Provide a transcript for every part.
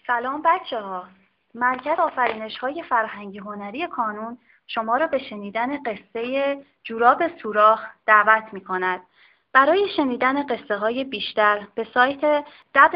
سلام بچه‌ها. مرکز آفرینش‌های فرهنگی هنری کانون شما را به شنیدن قصه جوراب سوراخ دعوت می‌کند. برای شنیدن قصه‌های بیشتر به سایت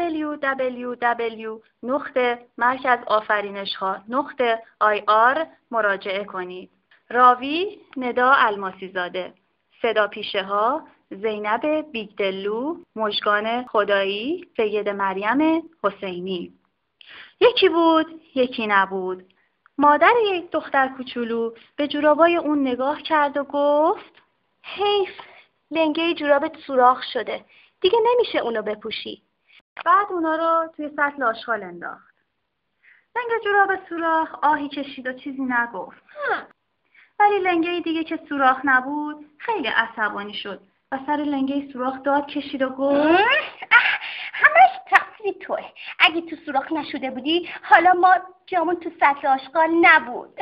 www.مرکزآفرینش‌ها.ir مراجعه کنید. راوی ندا الماسی زاده. صدا پیشه‌ها زینب بیگدلو، مژگان خدایی، سید مریم حسینی. یکی بود، یکی نبود. مادر یک دختر کوچولو به جورابای اون نگاه کرد و گفت: حیف، لنگه جورابت سوراخ شده. دیگه نمیشه اونو بپوشی. بعد اونا رو توی سطل آشغال انداخت. لنگه جوراب سوراخ آهی کشید و چیزی نگفت. ولی لنگه دیگه که سوراخ نبود خیلی عصبانی شد و سر لنگه سوراخ داد کشید و گفت: همش تقصیر توه. اگه تو سوراخ نشده بودی حالا ما جامون تو سطل آشغال نبود.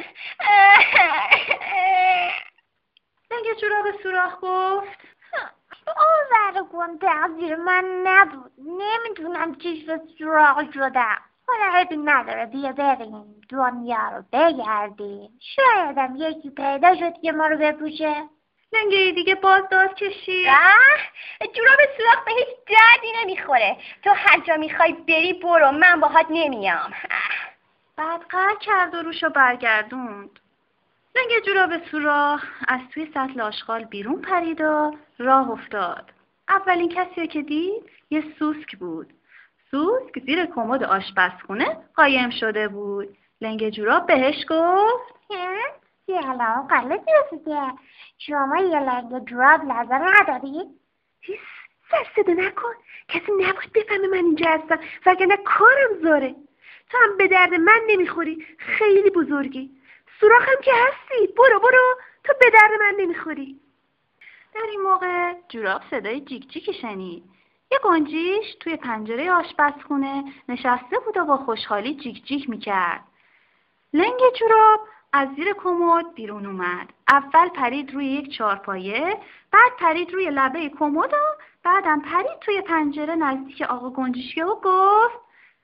لنگه جوراب سوراخ گفت: آور کن تقصیر من نبود. نمیدونم چی شد سوراخ شدم. حالا عیبی نداره، بیا بریم دنیا رو بگردیم. شایدم یکی پیدا شد که ما رو بپوشه. لنگه دیگه باز داد کشید. جوراب سوراخ به هیچ دردی نمیخوره. تو هر جا میخوای بری برو، من باهات نمیام. بعد قهر کرد و روشو برگردوند. لنگه جوراب سوراخ از توی سطل آشغال بیرون پرید و راه افتاد. اولین کسی که دید یه سوسک بود. سوسک زیر کمد آشپزخونه قایم شده بود. لنگه جوراب بهش گفت: سلام، خیلی رسیده. شما یه لنگه جوراب لازم نداری؟ سر صدا نکن، کسی نباید بفهمه من اینجا هستم، وگرنه کارم زوره. تو هم به درد من نمیخوری، خیلی بزرگی. سوراخم که هستی، برو، تو به درد من نمیخوری. در این موقع جوراب صدای جیک جیکی شنید. یه گنجیش توی پنجره آشپزخونه نشسته بود و با خوشحالی جیک جیک میکرد. لنگه جوراب از زیر کمد بیرون اومد. اول پرید روی یک چارپایه، بعد پرید روی لبه کمد و بعدم پرید توی پنجره نزدیک آقا گنجیشکه و گفت: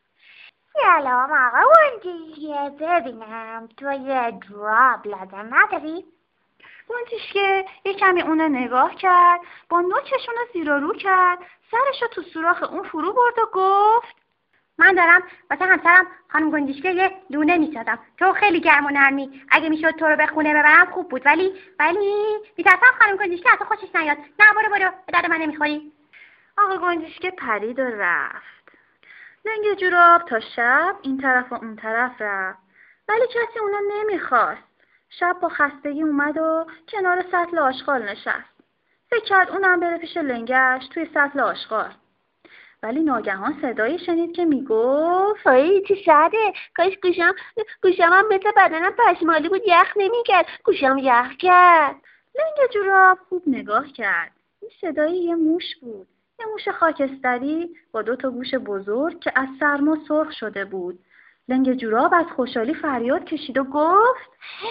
سلام آقا گنجیشکه، ببینم تو یه جوراب لازم نداری؟ گنجیشکه یه کمی اونو نگاه کرد، با نوکش اونو زیر و رو کرد، سرشو تو سوراخ اون فرو برد و گفت: من دارم واسه همسرم خانم گنجیشکه یه لونه میسازم. تو خیلی گرم و نرمی، اگه میشد تو رو به خونه ببرم خوب بود، ولی میترسم خانم گنجیشکه از تو خوشش نیاد. نه برو، به درد من نمیخوری. آقا گنجیشکه پرید و رفت. لنگه جوراب تا شب این طرف و اون طرف رفت، ولی کسی اونو نمیخواست. شب با خستگی اومد و کنار سطل آشغال نشست. فکر کرد اونم بره پیش لنگه‌اش توی سطل آشغال. ولی ناگهان صدایی شنید که میگفت: آی چه سرده، کاش گوشم هم مثل بدنم پشمالی بود، یخ نمیکرد. گوشم یخ کرد. لنگه جوراب خوب نگاه کرد. این صدای یه موش بود. یه موش خاکستری با 2 گوش بزرگ که از سرما سرخ شده بود. لنگه جوراب از خوشحالی فریاد کشید و گفت: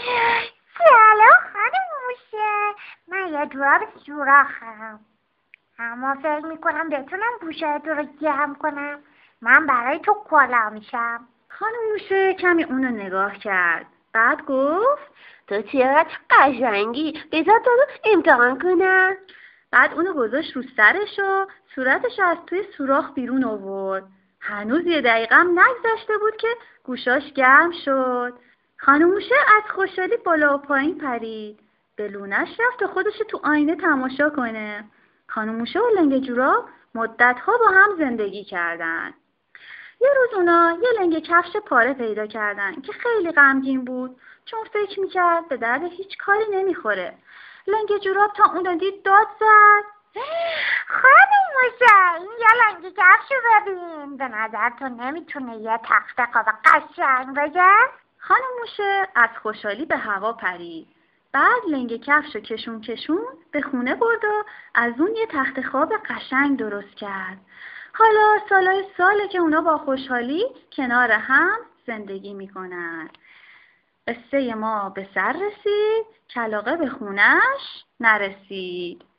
سلام خانم موشه، من یه جوراب سوراخم، اما فکر میکنم بتونم گوشه تو رو گرم کنم. من برای تو کلا میشم. خانم موشه کمی اونو نگاه کرد. بعد گفت: تو چقدر قشنگی، بذار تو رو امتحان کنم. بعد اونو گذاشت رو سرش و صورتش از توی سوراخ بیرون آورد. هنوز 1 دقیقه هم نگذشته بود که گوشاش گرم شد. خانم موشه از خوشحالی بالا و پایین پرید. به لونش رفت و خودش تو آینه تماشا کنه. خانم موشه و لنگه جوراب مدت‌ها با هم زندگی کردن. یه روز اونا یه لنگه کفش پاره پیدا کردن که خیلی غمگین بود، چون فکر میکرد به درد هیچ کاری نمیخوره. لنگه جوراب تا اونو دید داد زد: خانم موشه، این یه لنگه کفشو ببین. به نظر تو نمیتونه یه تخت خواب قشنگ بشه؟ خانم موشه از خوشحالی به هوا پرید. بعد لنگه کفشو کشون به خونه برد و از اون یه تخت خواب قشنگ درست کرد. حالا ساله که اونا با خوشحالی کنار هم زندگی میکنن. قصه ما به سر رسید، کلاغه به خونش نرسید.